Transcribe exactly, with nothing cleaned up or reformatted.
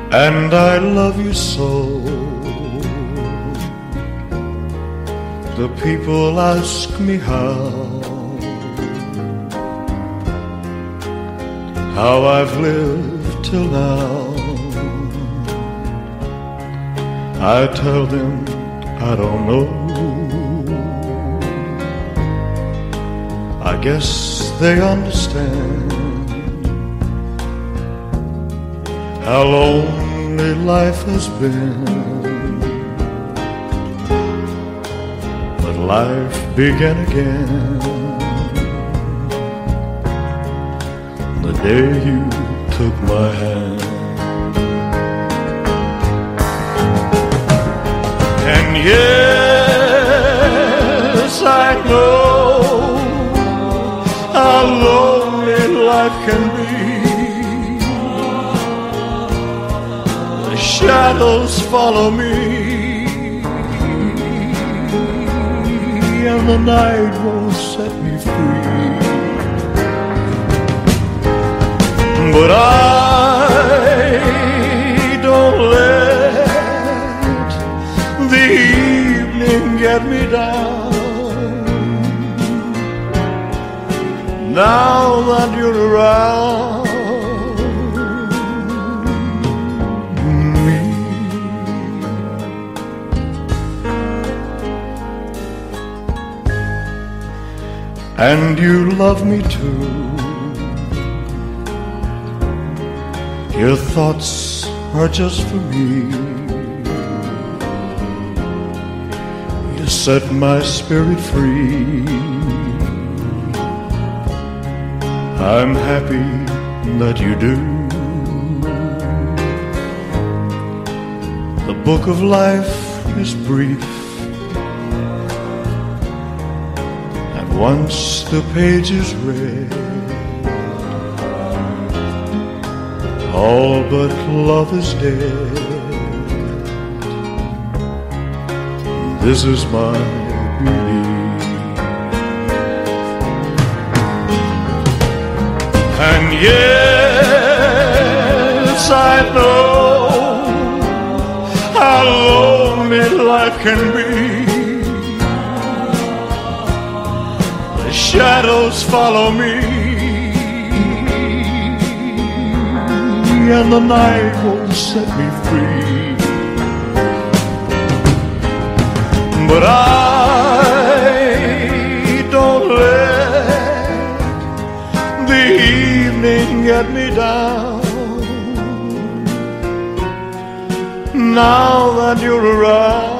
and I love you so. The people ask me how, how I've lived till now. I tell them I don't know. I guess they understand how lonely life has been. But life began again the day you took my hand. And yes, I know how lonely life can be. The shadows follow me, and the night won't set me free. But I don't let the evening get me down. Now that you're around me, and you love me too. Your thoughts are just for me. You set my spirit free. I'm happy that you do. The book of life is brief, and once the page is read, all but love is dead. This is my belief. And yes, I know how lonely life can be. The shadows follow me, and the night won't set me free. But I don't let the evening get me down. Now that you're around